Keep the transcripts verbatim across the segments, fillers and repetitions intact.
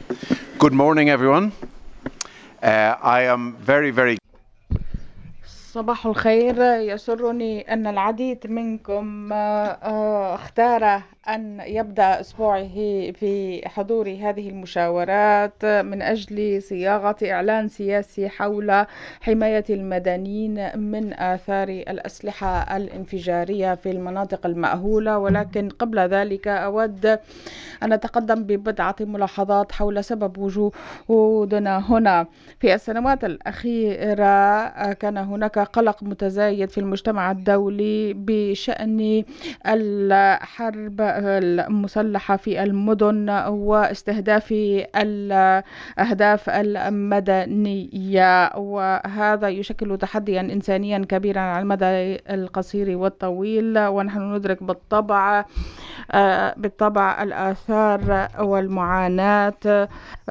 Good morning, everyone. Uh, I am very, very صباح الخير. يسرني أن العديد منكم آه، اختار أن يبدأ أسبوعه في حضور هذه المشاورات من أجل صياغة إعلان سياسي حول حماية المدنيين من آثار الأسلحة الانفجارية في المناطق المأهولة. ولكن قبل ذلك أود أن أتقدم ببضعة ملاحظات حول سبب وجودنا هنا. في السنوات الأخيرة كان هناك قلق متزايد في المجتمع الدولي بشأن الحرب المسلحة في المدن واستهداف الأهداف المدنية، وهذا يشكل تحديا إنسانيا كبيرا على المدى القصير والطويل. ونحن ندرك بالطبع بالطبع الآثار والمعاناة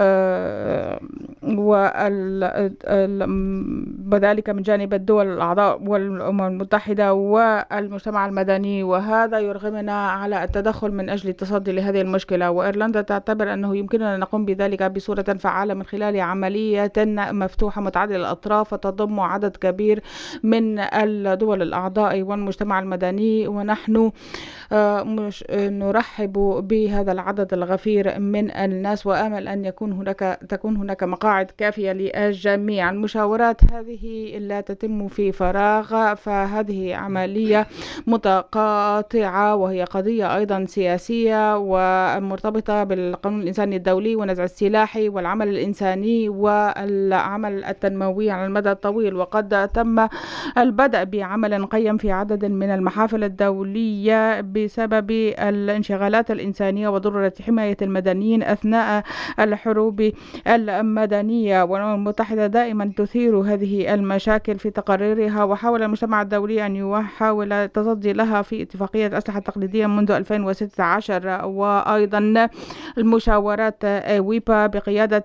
وذلك من جانب الدول الأعضاء والأمم المتحدة والمجتمع المدني، وهذا يرغمنا على التدخل من أجل التصدي لهذه المشكلة. وإيرلندا تعتبر أنه يمكننا أن نقوم بذلك بصورة فعالة من خلال عملية مفتوحة متعددة الأطراف تضم عدد كبير من الدول الأعضاء والمجتمع المدني. ونحن مش نرحب بهذا العدد الغفير من الناس، وآمل أن يكون هناك تكون هناك مقاعد كافية للجميع. المشاورات هذه لا تتم في فراغ، فهذه عملية متقاطعة وهي قضية أيضا سياسية ومرتبطة بالقانون الإنساني الدولي ونزع السلاح والعمل الإنساني والعمل التنموي على المدى الطويل. وقد تم البدء بعمل قيم في عدد من المحافل الدولية بسبب الانشغالات الإنسانية وضرورة حماية المدنيين أثناء الحروب المدنية. والأمم المتحدة دائما تثير هذه المشاكل في تقاريرها، وحاول المجتمع الدولي أن يحاول التصدي لها في اتفاقية الأسلحة التقليدية منذ ألفين وستة عشر. وأيضا المشاورات ويبا بقيادة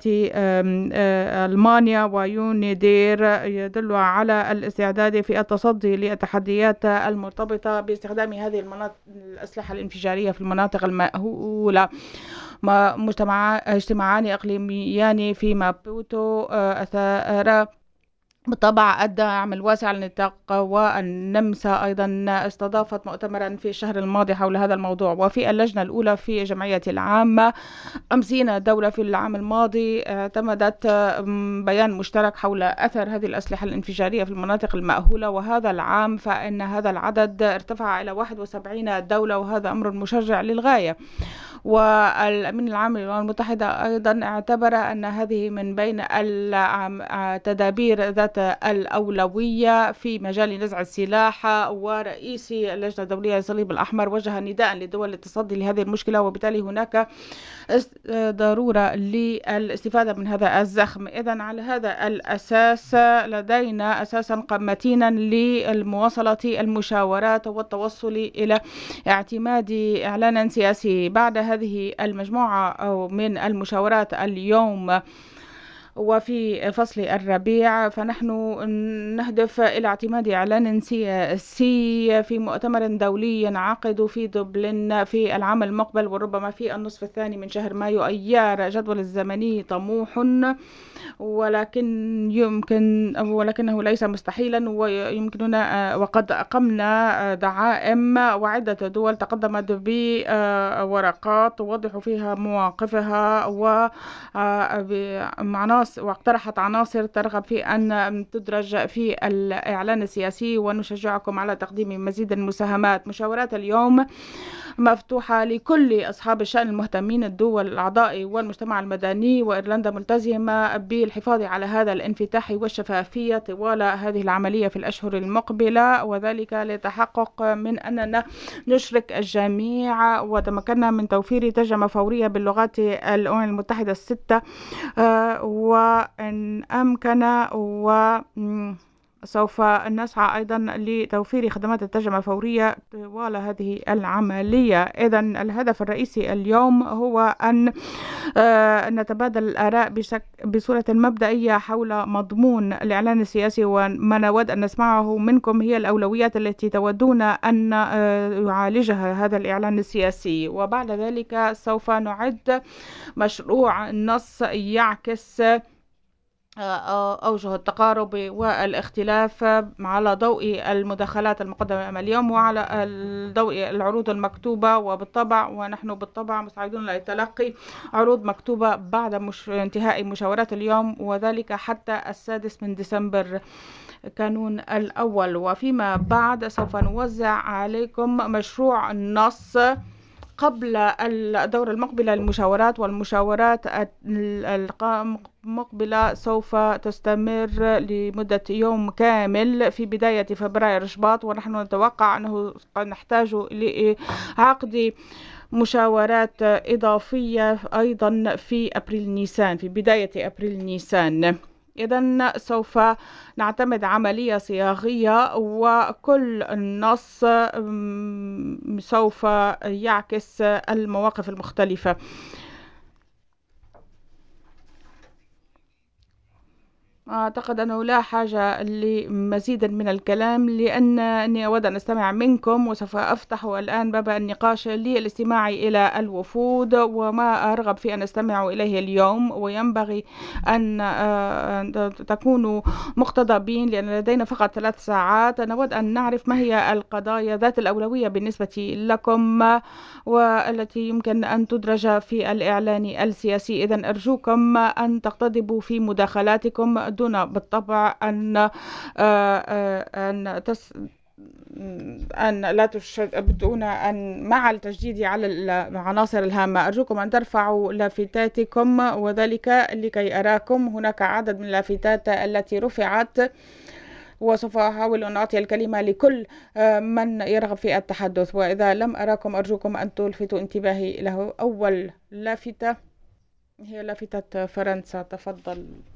ألمانيا ويونيدير يدل على الاستعداد في التصدي للتحديات المرتبطة باستخدام هذه المناطق الأسلحة الانفجارية في المناطق المأهولة. مجتمع اجتماعان إقليميان في مابوتو أثار بالطبع الدعم الواسع على النطاق، والنمسا أيضا استضافت مؤتمرا في الشهر الماضي حول هذا الموضوع. وفي اللجنة الأولى في جمعية العامة خمسين دولة في العام الماضي اعتمدت بيان مشترك حول أثر هذه الأسلحة الانفجارية في المناطق المأهولة، وهذا العام فإن هذا العدد ارتفع إلى واحد وسبعين دولة، وهذا أمر مشجع للغاية. والأمين العام للأمم المتحدة أيضا اعتبر أن هذه من بين التدابير ذات الأولوية في مجال نزع السلاح. ورئيس اللجنة الدولية للصليب الأحمر وجه نداء للدول للتصدي لهذه المشكلة، وبالتالي هناك ضرورة للاستفادة من هذا الزخم. إذن على هذا الأساس لدينا أساسا متينا للمواصلة المشاورات والتوصل إلى اعتماد إعلان سياسي. بعد هذه المجموعة من المشاورات اليوم وفي فصل الربيع، فنحن نهدف إلى اعتماد إعلان سياسي في مؤتمر دولي ينعقد في دبلن في العام المقبل، وربما في النصف الثاني من شهر مايو. أيار جدول الزمني طموح، ولكن يمكن ولكنه ليس مستحيلا، ويمكننا وقد أقمنا دعائم، وعدة دول تقدمت بورقات توضح فيها مواقفها وعناصر واقترحت عناصر ترغب في أن تدرج في الإعلان السياسي، ونشجعكم على تقديم مزيد المساهمات. مشاورات اليوم مفتوحة لكل أصحاب الشأن المهتمين، الدول الأعضاء والمجتمع المدني، وإيرلندا ملتزمة بالحفاظ على هذا الانفتاح والشفافية طوال هذه العملية في الأشهر المقبلة، وذلك لتحقق من أننا نشرك الجميع وتمكنا من توفير ترجمة فورية باللغات الأمم المتحدة الستة، وإن أمكن و سوف نسعى أيضا لتوفير خدمات الترجمة الفورية طوال هذه العملية. إذن الهدف الرئيسي اليوم هو أن نتبادل الآراء بشك... بصورة مبدئية حول مضمون الإعلان السياسي، وما نود أن نسمعه منكم هي الأولويات التي تودون أن يعالجها هذا الإعلان السياسي. وبعد ذلك سوف نعد مشروع نص يعكس أوجه التقارب والاختلاف على ضوء المداخلات المقدمة اليوم وعلى ضوء العروض المكتوبة. وبالطبع ونحن بالطبع مساعدون لتلقي عروض مكتوبة بعد مش انتهاء مشاورات اليوم، وذلك حتى السادس من ديسمبر كانون الأول. وفيما بعد سوف نوزع عليكم مشروع النص قبل الدورة المقبلة للمشاورات، والمشاورات المقبلة سوف تستمر لمدة يوم كامل في بداية فبراير شباط، ونحن نتوقع أنه قد نحتاج لعقد مشاورات إضافية أيضا في أبريل نيسان، في بداية أبريل نيسان. إذن سوف نعتمد عملية صياغية، وكل النص سوف يعكس المواقف المختلفة. أعتقد أنه لا حاجة لمزيد من الكلام، لأنني أود أن أستمع منكم، وسوف أفتح الآن باب النقاش للاستماع إلى الوفود وما أرغب في أن أستمع إليه اليوم. وينبغي أن تكونوا مقتضبين لأن لدينا فقط ثلاث ساعات. نود أن نعرف ما هي القضايا ذات الأولوية بالنسبة لكم والتي يمكن أن تدرج في الإعلان السياسي. إذن أرجوكم أن تقتضبوا في مداخلاتكم دون بالطبع أن أن تس أن لا تشددون أن مع التشديد على العناصر الهامة. أرجوكم أن ترفعوا لافتاتكم، وذلك لكي أراكم. هناك عدد من اللافتات التي رفعت، وسوف أحاول أن أعطي الكلمة لكل من يرغب في التحدث، وإذا لم أراكم أرجوكم أن تلفتوا انتباهي له. أول لافتة هي لافتة فرنسا، تفضل.